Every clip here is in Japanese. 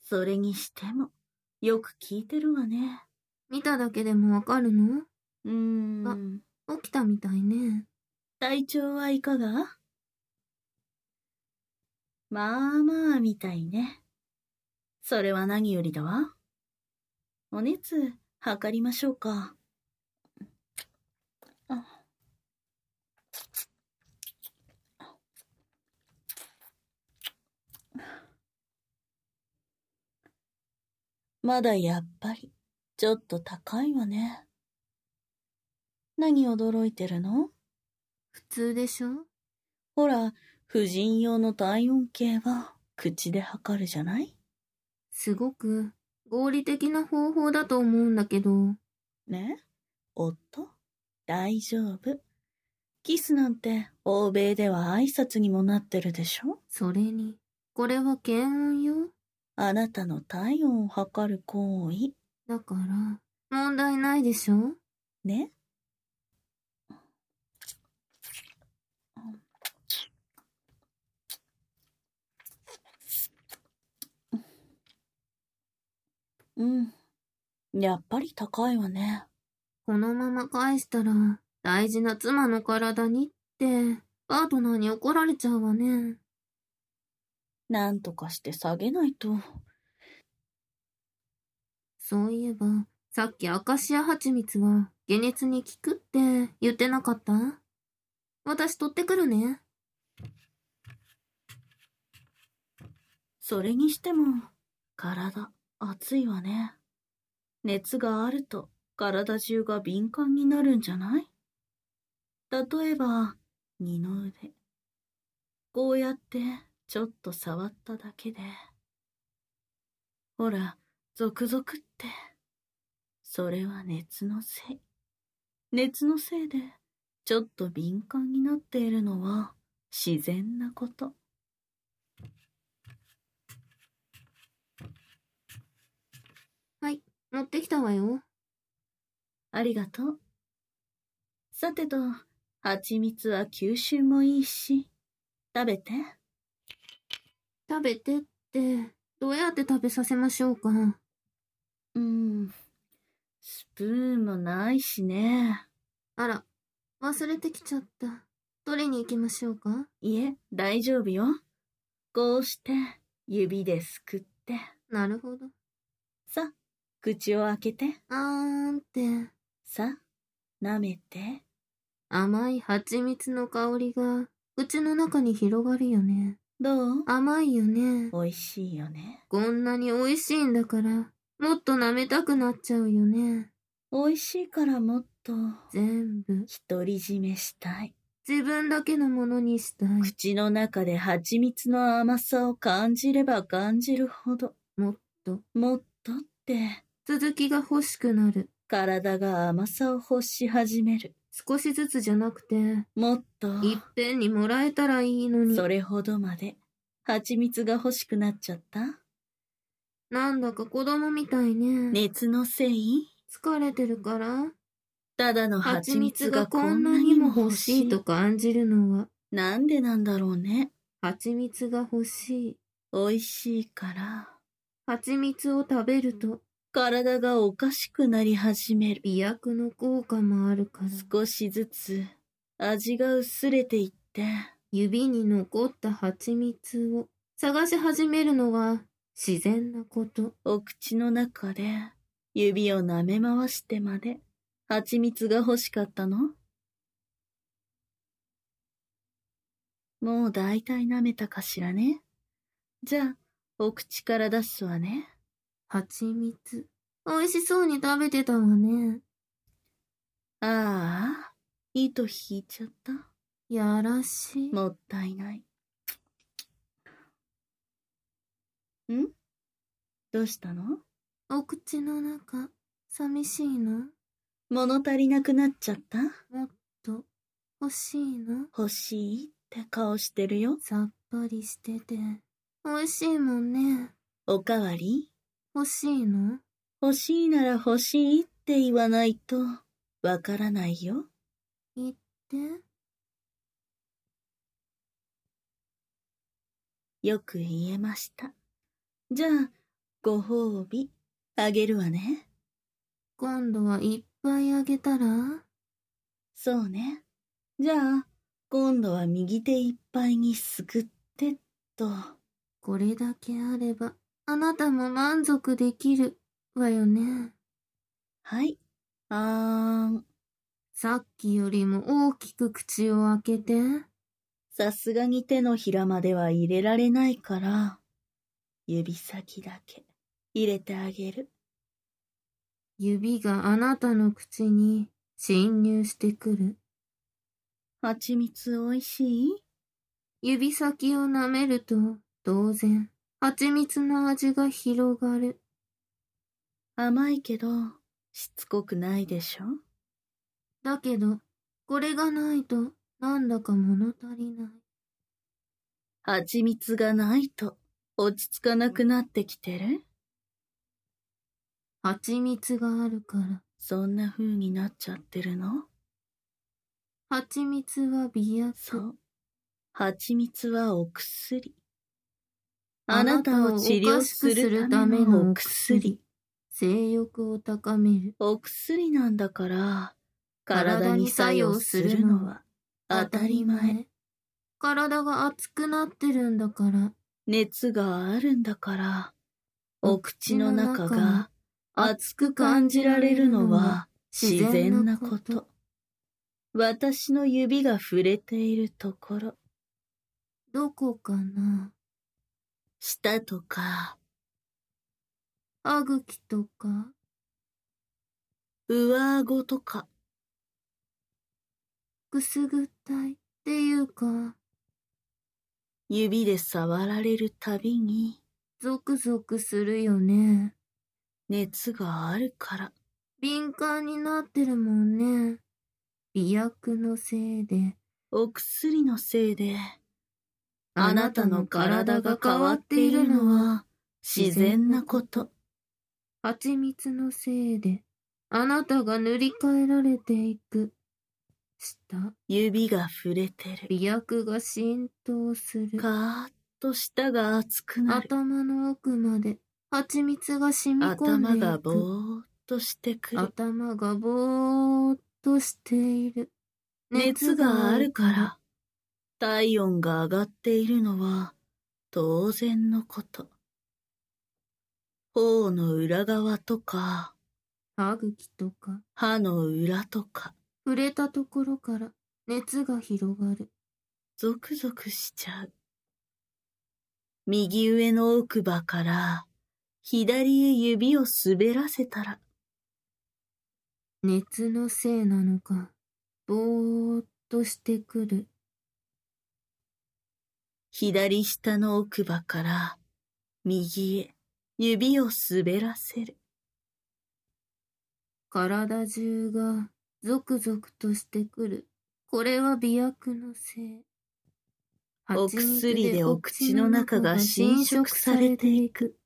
それにしても、よく聞いてるわね。 見ただけでもわかるの？起きたみたいね。 体調はいかが？まあまあみたいね。それは何よりだわ。お熱、測りましょうか。まだやっぱり、ちょっと高いわね。何驚いてるの？ 普通でしょ？ ほら、婦人用の体温計は口で測るじゃない？ すごく合理的な方法だと思うんだけど。 ね？おっと？大丈夫。キスなんて欧米では挨拶にもなってるでしょ？ それに、これは検温よ。 あなたの体温を測る行為。 だから、問題ないでしょ？ ね？やっぱり高いわね。 このまま返したら、大事な妻の体にって、パートナーに怒られちゃうわね。 なんとかして下げないと。 そういえば、さっきアカシア蜂蜜は解熱に効くって言ってなかった？私取ってくるね。 それにしても、体、熱いわね。熱があると、体中が敏感になるんじゃない？例えば、二の腕。こうやって、ちょっと触っただけで。ほら、ゾクゾクって。それは熱のせい。熱のせいで、ちょっと敏感になっているのは、自然なこと。 はい、持ってきたわよ。 ありがとう。さてと、蜂蜜は吸収もいいし、食べて。 食べてって、どうやって食べさせましょうか。 スプーンもないしね。 あら、忘れてきちゃった。取りに行きましょうか？ いえ、大丈夫よ。こうして、指ですくって。 なるほど。 さ、口を開けて。 あーんって。 さ、舐めて。 甘い蜂蜜の香りが口の中に広がるよね。 どう？ 甘いよね。 美味しいよね。 こんなに美味しいんだから、もっと舐めたくなっちゃうよね。 美味しいからもっと、 全部、 独り占めしたい。 自分だけのものにしたい。 口の中で蜂蜜の甘さを感じれば感じるほど、 もっとって、 続きが欲しくなる。 体が甘さを欲し始める。 少しずつじゃなくて、 もっと、 いっぺんにもらえたらいいのに。 それほどまで、蜂蜜が欲しくなっちゃった？ なんだか子供みたいね。 熱のせい？ 疲れてるから？ ただの蜂蜜がここんんなになにもも欲しい欲しいと感じるのは、 なんでなんだろうね。 蜂蜜が欲しい。 美味しいから。 蜂蜜を食べると、 体がおかしくなり始める。 美薬の効果もあるから。 少しずつ味が薄れていって。 指に残った蜂蜜を探し始めるのは自然なこと。 お口の中で指を舐め回してまで蜂蜜が欲しかったの？もうだいたい舐めたかしらね。じゃあ、お口から出すわね。 蜂蜜。美味しそうに食べてたわね。 ああ、糸引いちゃった。 やらしい。 もったいない。どうしたの？ お口の中、寂しいの？ 物足りなくなっちゃった？ もっと、欲しいの？ 欲しいって顔してるよ。 さっぱりしてて、美味しいもんね。 おかわり？ 欲しいの？ 欲しいなら欲しいって言わないと、わからないよ。 言って。 よく言えました。じゃあ、 ご褒美、あげるわね。 今度はいっぱいあげたら？ そうね。じゃあ、今度は右手いっぱいにすくってっと。 これだけあれば、あなたも満足できるわよね。 はい。 さっきよりも大きく口を開けて。 さすがに手のひらまでは入れられないから、指先だけ入れてあげる。 指があなたの口に侵入してくる。 蜂蜜おいしい？ 指先を舐めると、当然、蜂蜜の味が広がる。 甘いけど、しつこくないでしょ？ だけど、これがないと、なんだか物足りない。 蜂蜜がないと、落ち着かなくなってきてる？ 蜂蜜があるから。 そんな風になっちゃってるの？ 蜂蜜は美薬。 そう。蜂蜜はお薬。 あなたを治療するためのお薬。 性欲を高める。 お薬なんだから、体に作用するのは当たり前。 体が熱くなってるんだから。 熱があるんだから、お口の中が熱く感じられるのは自然なこと。私の指が触れているところ。 どこかな？ 舌とか、 歯茎とか、 上顎とか。 くすぐったいっていうか、 指で触られるたびに、 ゾクゾクするよね。 熱があるから。 敏感になってるもんね。美薬のせいで。 お薬のせいで、あなたの体が変わっているのは自然なこと。 蜂蜜のせいで、あなたが塗り替えられていく。 指が触れてる。 美薬が浸透する。 カーッと舌が熱くなる。 頭の奥まで蜂蜜が染み込んでいく。 頭がぼーっとしてくる。 頭がぼーっとしている。 熱があるから、体温が上がっているのは当然のこと。頬の裏側とか、 歯茎とか、 歯の裏とか、 触れたところから熱が広がる。 ゾクゾクしちゃう。右上の奥歯から左へ指を滑らせたら、 熱のせいなのか、ぼーっとしてくる。 左下の奥歯から右へ指を滑らせる。 体中がゾクゾクとしてくる。これは美薬のせい。 お薬でお口の中が侵食されていく。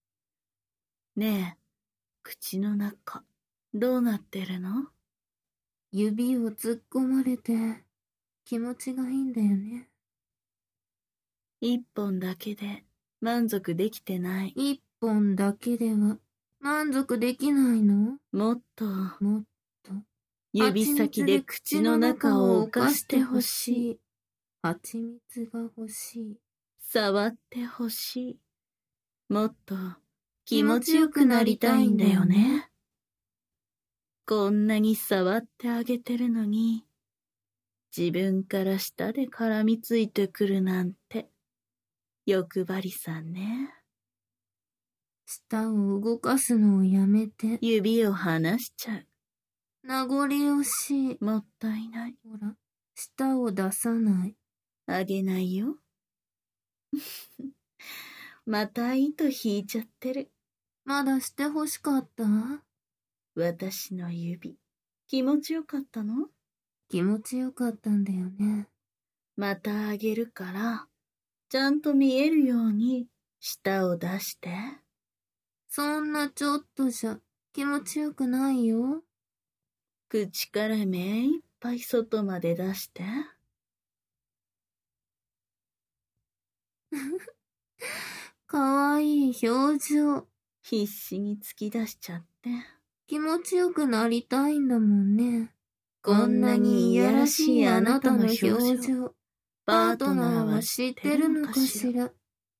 ねえ、口の中、どうなってるの？ 指を突っ込まれて気持ちがいいんだよね。 一本だけで満足できてない。 一本だけでは満足できないの？ もっと、 指指先で口の中を犯してほしい。 蜂蜜が欲しい。 触ってほしい。もっと気持ちよくなりたいんだよね。こんなに触ってあげてるのに、自分から舌で絡みついてくるなんて、欲張りさんね。 舌を動かすのをやめて。 指を離しちゃう。 名残惜しい。 もったいない。 ほら、舌を出さない。 あげないよ。また糸引いちゃってる。 まだしてほしかった？ 私の指、気持ちよかったの？ 気持ちよかったんだよね。 またあげるから、ちゃんと見えるように舌を出して。 そんなちょっとじゃ気持ちよくないよ。 口から目いっぱい外まで出して。 かわいい表情。 必死に突き出しちゃって。 気持ちよくなりたいんだもんね。 こんなにいやらしいあなたの表情、 パートナーは知ってるのかしら。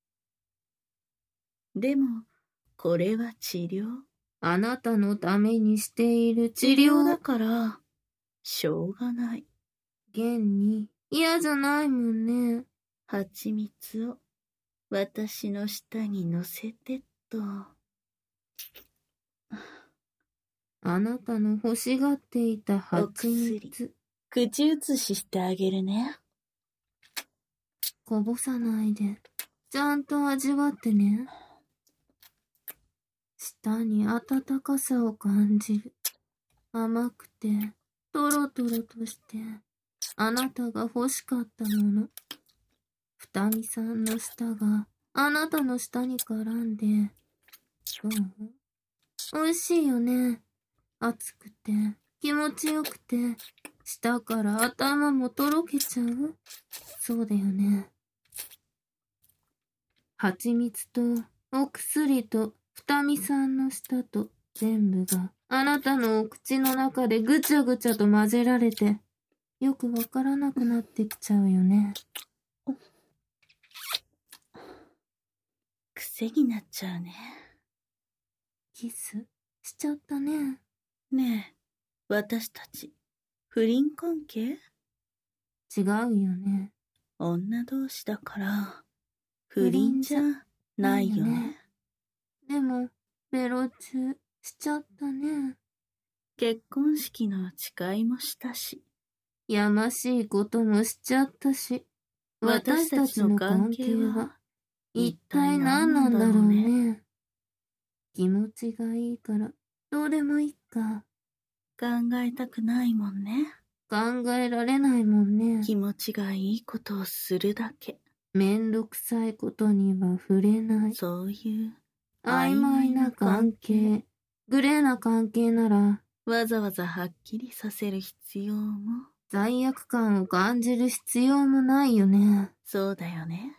でも、これは治療。 あなたのためにしている治療だから、しょうがない。 現に嫌じゃないもんね。 蜂蜜を私の舌に乗せてっと。 あなたの欲しがっていた蜂蜜。 口移ししてあげるね。 こぼさないで、ちゃんと味わってね。舌に温かさを感じる。甘くて、トロトロとして、あなたが欲しかったもの。二見さんの舌があなたの舌に絡んで、どう？美味しいよね。熱くて、気持ちよくて、舌から頭もとろけちゃう？そうだよね。蜂蜜とお薬と二見さんの舌と全部があなたのお口の中でぐちゃぐちゃと混ぜられて、よくわからなくなってきちゃうよね。 癖になっちゃうね。 キスしちゃったね。 ねえ、私たち、不倫関係？ 違うよね。 女同士だから、不倫じゃないよね。 でも、ベロチュしちゃったね。 結婚式の誓いもしたし。 やましいこともしちゃったし。私たちの関係は、一体何なんだろうね。気持ちがいいから、どうでもいいか。 考えたくないもんね。 考えられないもんね。 気持ちがいいことをするだけ。 めんどくさいことには触れない。 そういう曖昧な関係、グレーな関係なら、 わざわざはっきりさせる必要も。 罪悪感を感じる必要もないよね。 そうだよね。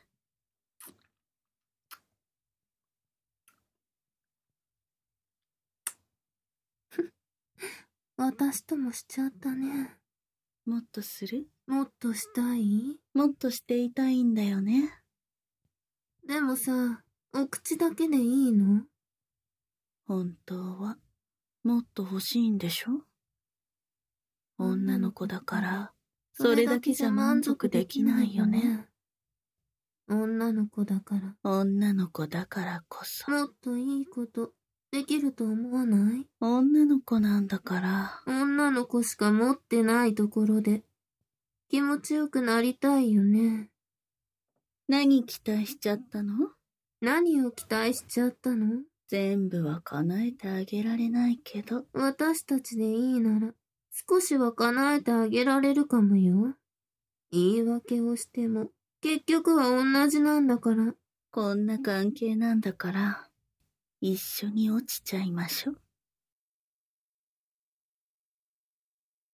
私ともしちゃったね。 もっとする？ もっとしたい？ もっとしていたいんだよね。 でもさ、お口だけでいいの？ 本当は、もっと欲しいんでしょ？女の子だから、それだけじゃ満足できないよね。 女の子だから。 女の子だからこそ。 もっといいことできると思わない？ 女の子なんだから。 女の子しか持ってないところで気持ちよくなりたいよね。 何期待しちゃったの？ 何を期待しちゃったの？ 全部は叶えてあげられないけど。 私たちでいいなら少しは叶えてあげられるかもよ。言い訳をしても結局は同じなんだから。 こんな関係なんだから、一緒に落ちちゃいましょ。